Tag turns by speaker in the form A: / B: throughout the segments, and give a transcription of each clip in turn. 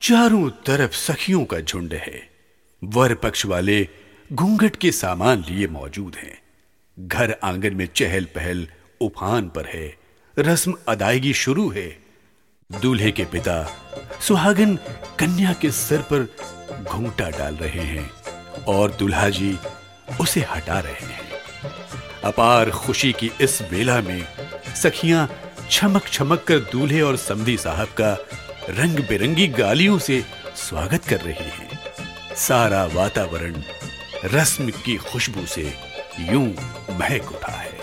A: चारों तरफ सखियों का झुंड है। वर पक्ष वाले घूंघट के सामान लिए मौजूद हैं। घर आंगन में चहल पहल उफान पर है। रस्म अदायगी शुरू है। दूल्हे के पिता सुहागन कन्या के सिर पर घूंघटा डाल रहे हैं और दुल्हा जी उसे हटा रहे हैं। अपार खुशी की इस बेला में सखियां छमक छमक कर दूल्हे और समधी साहब का रंग बिरंगी गालियों से स्वागत कर रही हैं। सारा वातावरण रस्म की खुशबू से यूं महक उठा है।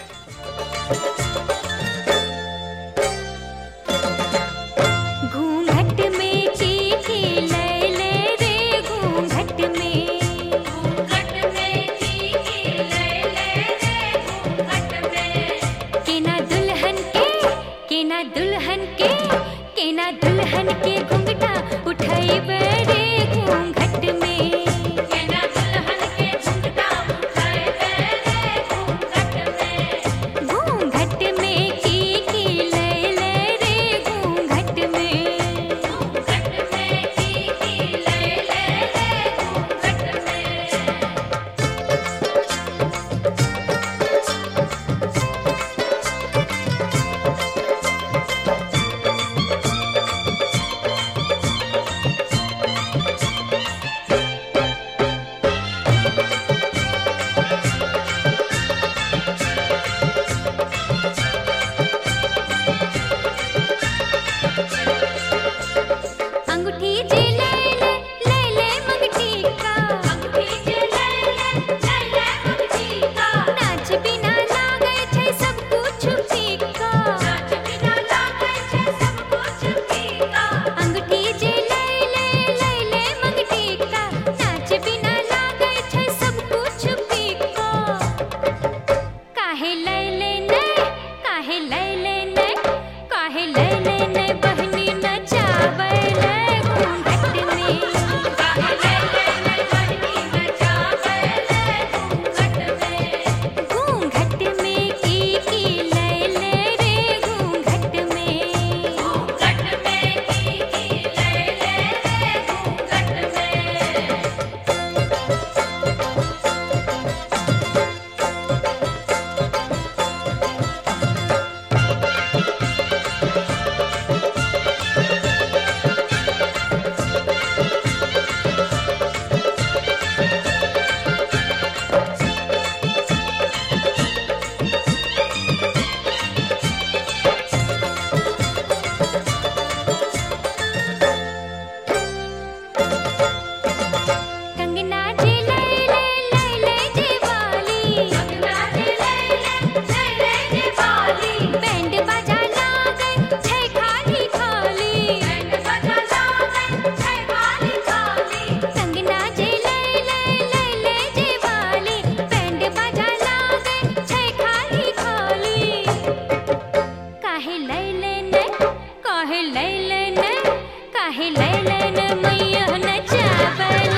B: घूंघट में चीखी लैले रे घूंघट में चीखी लैले रे घूंघट में के ना दुल्हन के घूंघटा उठाई बरे घूंघट में के ना दुल्हन के घूंघटा उठाई बरे घूंघट में चीखी लैले रे घूंघट में चीखी लैले रे घूंघट में। अंगूठी जे ले मंगटी का अंगूठी जे ले मंगटी का नाच बिना लागे छै सब कुछ फीका नाच बिना लागे छै सब कुछ फीका अंगूठी जे ले मंगटी का नाच बिना लागे छै सब कुछ फीका काहे लैले ने काहे लैले ने काहे लैले ने बहनी नचावे घूंघट में काहे लैले ने बहनी नचावे घूंघट में की लैले रे घूंघट में की लैले रे घूंघट में। कंगना जे लैले जे वाली कंगना जे लैले जे वाली बैंड बाजा लागे छै खाली खाली बैंड बाजा लागे छै खाली खाली कंगना जे लैले जे वाली बैंड बाजा लागे छै खाली खाली काहे लैले ने काहे लैले ने काहे लैले ने मैया नचावे